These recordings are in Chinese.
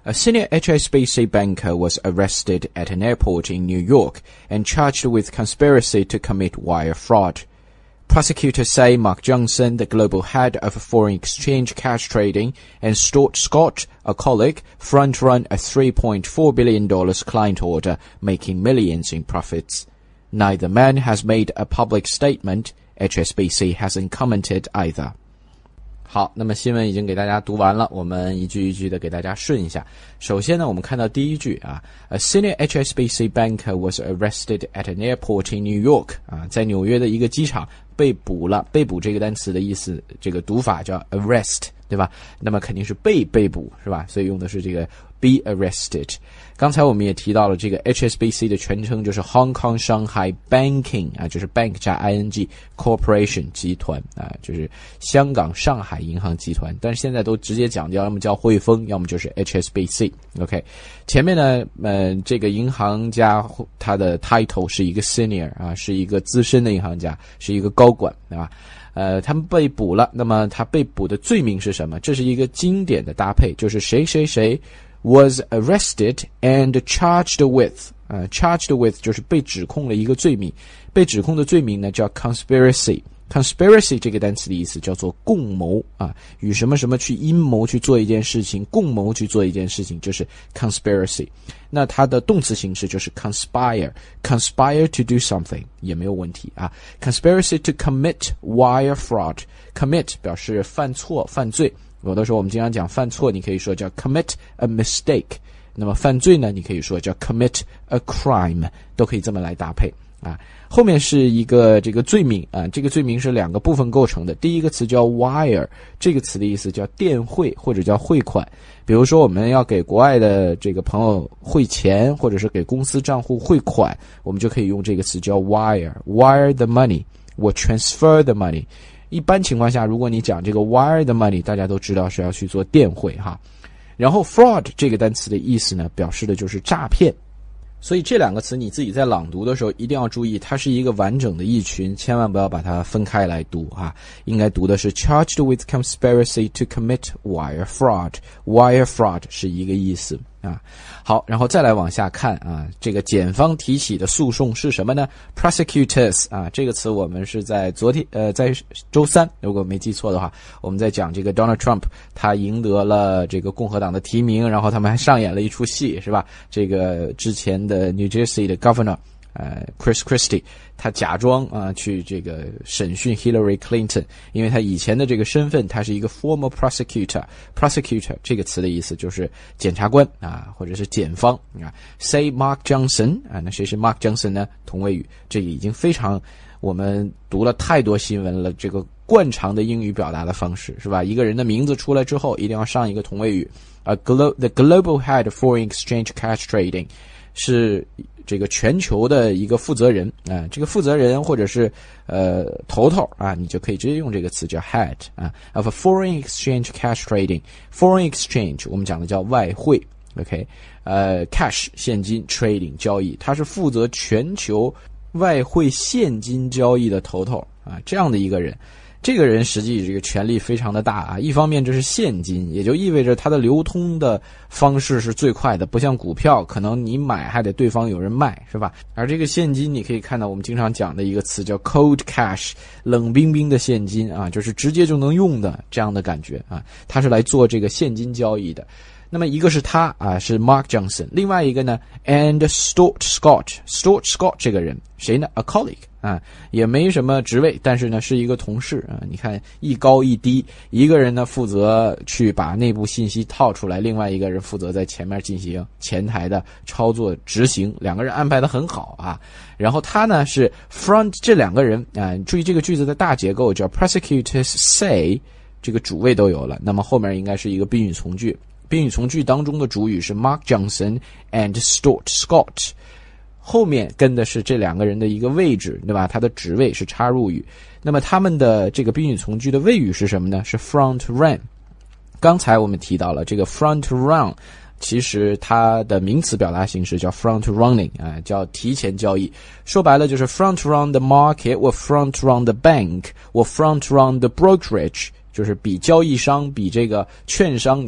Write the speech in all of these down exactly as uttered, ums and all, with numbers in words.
A senior H S B C banker was arrested at an airport in New York and charged with conspiracy to commit wire fraud. Prosecutors say Mark Johnson, the global head of foreign exchange cash trading, and Stuart Scott, a colleague, front-run a three point four billion dollars client order, making millions in profits. Neither man has made a public statement. H S B C hasn't commented either. 好，那么新闻已经给大家读完了，我们一句一句的给大家顺一下。首先呢，我们看到第一句啊 ，A senior H S B C banker was arrested at an airport in New York 啊，在纽约的一个机场被捕了。被捕这个单词的意思，这个读法叫 arrest， 对吧？那么肯定是被被捕，是吧？所以用的是这个 be arrested。刚才我们也提到了这个 H S B C 的全称就是 Hong Kong Shanghai Banking 啊，就是 bank 加 ing corporation 集团啊，就是香港上海银行集团。但是现在都直接讲，要么叫汇丰，要么就是 H S B C。OK， 前面呢，呃，这个银行家他的 title 是一个 senior 啊，是一个资深的银行家，是一个高管，对吧？呃，他们被捕了，那么他被捕的罪名是什么？这是一个经典的搭配，就是谁谁谁 was arrested and charged with， 呃 charged with 就是被指控了一个罪名，被指控的罪名呢叫 conspiracy。conspiracy 这个单词的意思叫做共谋啊，与什么什么去阴谋去做一件事情，共谋去做一件事情，就是 conspiracy。那它的动词形式就是 conspire， conspire to do something 也没有问题啊。conspiracy to commit wire fraud， commit 表示犯错犯罪，有的时候我们经常讲犯错，你可以说叫 commit a mistake， 那么犯罪呢，你可以说叫 commit a crime， 都可以这么来搭配啊。后面是一个这个罪名啊，这个罪名是两个部分构成的。第一个词叫 wire， 这个词的意思叫电汇或者叫汇款。比如说我们要给国外的这个朋友汇钱，或者是给公司账户汇款，我们就可以用这个词叫 wire， wire the money， or transfer the money。一般情况下，如果你讲这个 wire the money， 大家都知道是要去做电汇哈。然后 fraud 这个单词的意思呢，表示的就是诈骗。所以这两个词你自己在朗读的时候一定要注意，它是一个完整的一群，千万不要把它分开来读啊。应该读的是 charged with conspiracy to commit wire fraud， wire fraud 是一个意思啊。好，然后再来往下看啊，这个检方提起的诉讼是什么呢？ prosecutors 啊，这个词我们是在昨天呃在周三如果没记错的话，我们在讲这个 Donald Trump 他赢得了这个共和党的提名，然后他们还上演了一出戏，是吧？这个之前的 New Jersey 的 Governor呃 Chris Christie 他假装啊去这个审讯 Hillary Clinton， 因为他以前的这个身份他是一个 former prosecutor， prosecutor 这个词的意思就是检察官啊，或者是检方啊。Say Mark Johnson 啊，那谁是 Mark Johnson 呢？同位语，这个已经非常我们读了太多新闻了，这个惯常的英语表达的方式是吧？一个人的名字出来之后一定要上一个同位语啊。Glo- The global head of foreign exchange cash trading 是这个全球的一个负责人啊，这个负责人或者是呃头头啊，你就可以直接用这个词叫 head 啊 of a foreign exchange cash trading。 foreign exchange 我们讲的叫外汇 OK， 呃 cash 现金 trading 交易，他是负责全球外汇现金交易的头头啊，这样的一个人。这个人实际这个权力非常的大啊，一方面这是现金，也就意味着它的流通的方式是最快的，不像股票可能你买还得对方有人卖，是吧？而这个现金你可以看到我们经常讲的一个词叫 cold cash， 冷冰冰的现金啊，就是直接就能用的这样的感觉啊，它是来做这个现金交易的。那么一个是他啊，是 Mark Johnson， 另外一个呢 and Stuart Scott， Stuart Scott 这个人谁呢？ A colleague 啊，也没什么职位，但是呢是一个同事啊。你看一高一低，一个人呢负责去把内部信息套出来，另外一个人负责在前面进行前台的操作执行，两个人安排得很好啊。然后他呢是 front， 这两个人啊，注意这个句子的大结构叫 prosecutors say， 这个主谓都有了，那么后面应该是一个宾语从句。宾语从句当中的主语是 Mark Johnson and Stuart Scott， 后面跟的是这两个人的一个位置，对吧？他的职位是插入语。那么他们的这个宾语从句的谓语是什么呢？是 front run。刚才我们提到了这个 front run， 其实它的名词表达形式叫 front running 啊，叫提前交易。说白了就是 front run the market， 或 front run the bank， 或 front run the brokerage， 就是比交易商比这个券商你要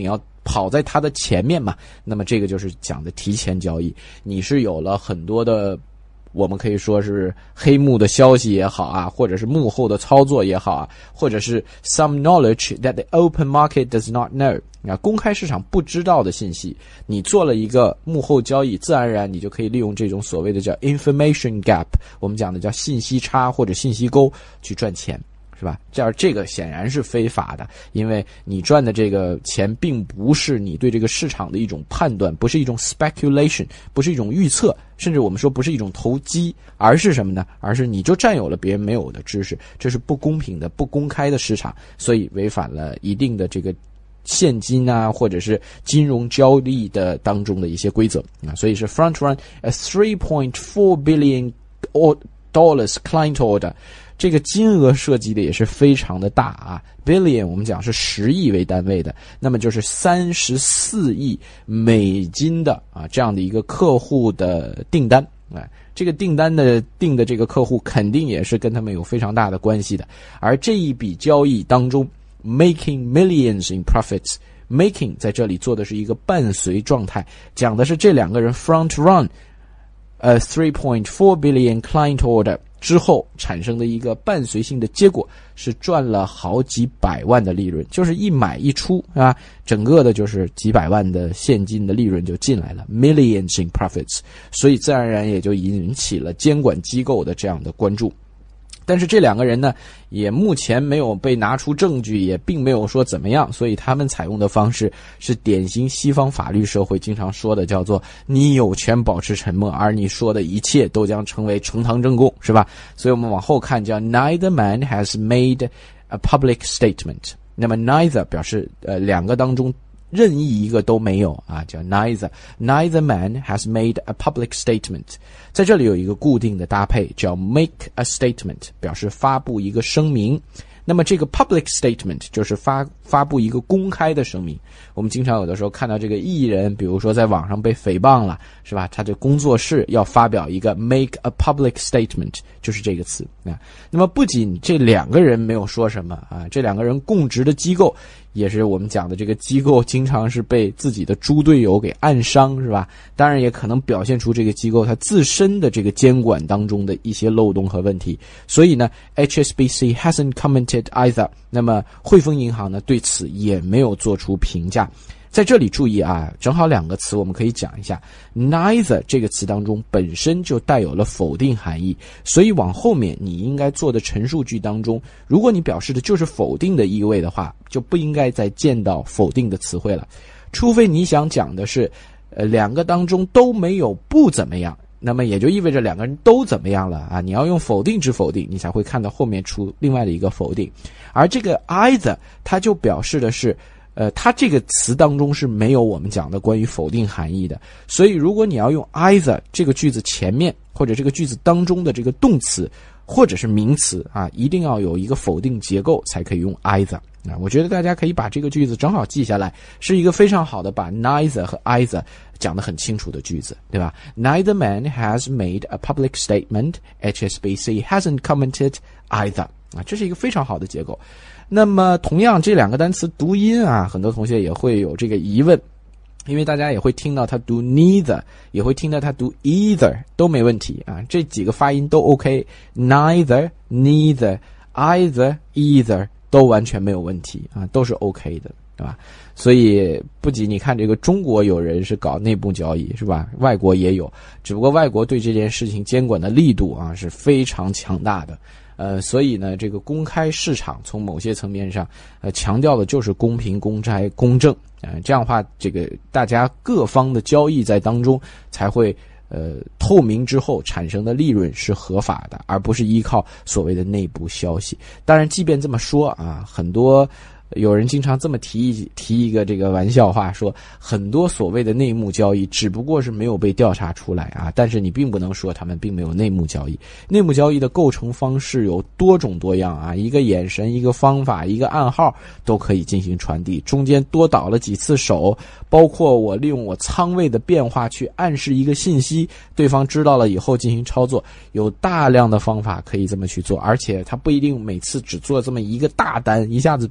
跑在它的前面嘛，那么这个就是讲的提前交易，你是有了很多的我们可以说是黑幕的消息也好啊，或者是幕后的操作也好啊，或者是 some knowledge that the open market does not know 啊，公开市场不知道的信息，你做了一个幕后交易，自然而然你就可以利用这种所谓的叫 information gap， 我们讲的叫信息差或者信息沟去赚钱，是吧？这样这个显然是非法的，因为你赚的这个钱并不是你对这个市场的一种判断，不是一种 speculation， 不是一种预测，甚至我们说不是一种投机，而是什么呢？而是你就占有了别人没有的知识，这是不公平的、不公开的市场，所以违反了一定的这个现金啊，或者是金融交易的当中的一些规则啊，所以是 front run a three point four billion dollars client order。这个金额涉及的也是非常的大啊 ，billion 我们讲是十亿为单位的，那么就是三十四亿美金的啊这样的一个客户的订单，哎，这个订单的订的这个客户肯定也是跟他们有非常大的关系的，而这一笔交易当中 ，making millions in profits，making 在这里做的是一个伴随状态，讲的是这两个人 front run a three point four billion client order。之后产生的一个伴随性的结果是赚了好几百万的利润，就是一买一出啊，整个的就是几百万的现金的利润就进来了 ，millions in profits， 所以自然而然也就引起了监管机构的这样的关注。但是这两个人呢，也目前没有被拿出证据，也并没有说怎么样，所以他们采用的方式是典型西方法律社会经常说的，叫做你有权保持沉默，而你说的一切都将成为呈堂证供，是吧？所以我们往后看，叫 neither man has made a public statement。那么 neither 表示呃两个当中任意一个都没有啊，叫 neither neither man has made a public statement。 在这里有一个固定的搭配叫 make a statement， 表示发布一个声明。那么这个 public statement 就是发发布一个公开的声明。我们经常有的时候看到这个艺人，比如说在网上被诽谤了，是吧？他的工作室要发表一个 make a public statement， 就是这个词啊。那么不仅这两个人没有说什么啊，这两个人供职的机构也是我们讲的这个机构经常是被自己的猪队友给暗伤，是吧？当然也可能表现出这个机构它自身的这个监管当中的一些漏洞和问题。所以呢 H S B C hasn't commented either， 那么汇丰银行呢对此也没有做出评价。在这里注意啊，正好两个词我们可以讲一下。 neither 这个词当中本身就带有了否定含义，所以往后面你应该做的陈述句当中，如果你表示的就是否定的意味的话，就不应该再见到否定的词汇了，除非你想讲的是呃，两个当中都没有不怎么样，那么也就意味着两个人都怎么样了啊？你要用否定之否定，你才会看到后面出另外的一个否定。而这个 either 它就表示的是呃，它这个词当中是没有我们讲的关于否定含义的，所以如果你要用 either 这个句子前面或者这个句子当中的这个动词或者是名词啊，一定要有一个否定结构才可以用 either 啊。我觉得大家可以把这个句子正好记下来，是一个非常好的把 neither 和 either 讲得很清楚的句子，对吧？ Neither man has made a public statement. H S B C hasn't commented either 啊，这是一个非常好的结构。那么同样这两个单词读音啊，很多同学也会有这个疑问，因为大家也会听到他读 neither， 也会听到他读 either， 都没问题啊，这几个发音都 OK， neither neither either either 都完全没有问题啊，都是 OK 的，对吧？所以不仅你看这个中国有人是搞内部交易，是吧？外国也有，只不过外国对这件事情监管的力度啊是非常强大的。呃，所以呢，这个公开市场从某些层面上，呃，强调的就是公平、公开、公正，呃，这样的话，这个大家各方的交易在当中才会呃透明之后产生的利润是合法的，而不是依靠所谓的内部消息。当然，即便这么说啊，很多有人经常这么提一提一个这个玩笑话，说很多所谓的内幕交易只不过是没有被调查出来啊，但是你并不能说他们并没有内幕交易。内幕交易的构成方式有多种多样啊，一个眼神、一个方法、一个暗号都可以进行传递，中间多倒了几次手，包括我利用我仓位的变化去暗示一个信息，对方知道了以后进行操作，有大量的方法可以这么去做，而且他不一定每次只做这么一个大单，一下子被发现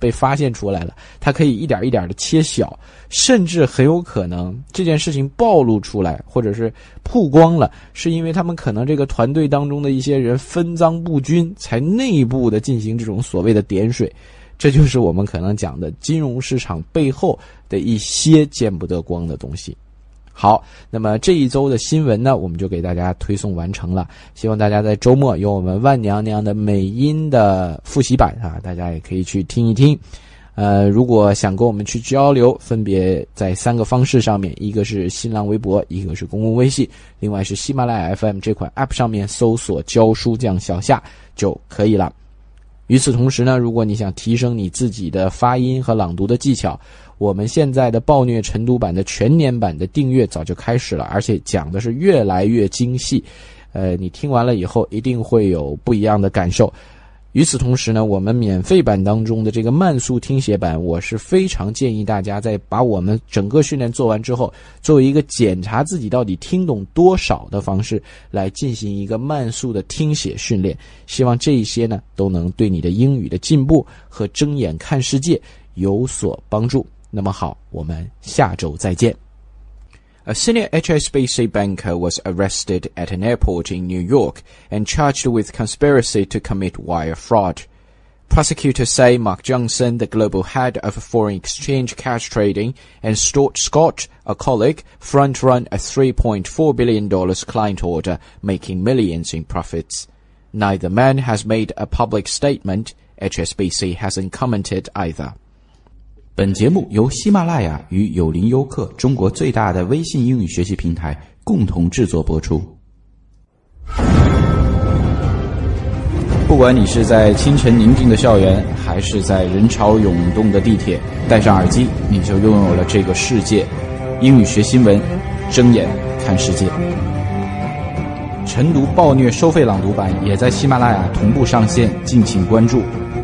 现出来了，它可以一点一点的切小，甚至很有可能这件事情暴露出来或者是曝光了，是因为他们可能这个团队当中的一些人分赃不均，才内部的进行这种所谓的点水。这就是我们可能讲的金融市场背后的一些见不得光的东西。好，那么这一周的新闻呢，我们就给大家推送完成了。希望大家在周末有我们万娘娘的美音的复习版啊，大家也可以去听一听。呃，如果想跟我们去交流，分别在三个方式上面，一个是新浪微博，一个是公共微信，另外是喜马拉雅 F M 这款 App 上面搜索教书匠小夏就可以了。与此同时呢，如果你想提升你自己的发音和朗读的技巧，我们现在的暴虐晨读版的全年版的订阅早就开始了，而且讲的是越来越精细，呃，你听完了以后一定会有不一样的感受。与此同时呢，我们免费版当中的这个慢速听写版，我是非常建议大家在把我们整个训练做完之后，作为一个检查自己到底听懂多少的方式来进行一个慢速的听写训练。希望这一些呢都能对你的英语的进步和睁眼看世界有所帮助。那么好，我们下周再见。A senior H S B C banker was arrested at an airport in New York and charged with conspiracy to commit wire fraud. Prosecutors say Mark Johnson, the global head of foreign exchange cash trading, and Stuart Scott, a colleague, front-run a three point four billion dollars client order, making millions in profits. Neither man has made a public statement. H S B C hasn't commented either. 本节目由喜马拉雅与有林优课中国最大的微信英语学习平台共同制作播出。不管你是在清晨宁静的校园，还是在人潮涌动的地铁，戴上耳机，你就拥有了这个世界。英语学新闻，睁眼看世界。晨读暴虐收费朗读版也在喜马拉雅同步上线，敬请关注。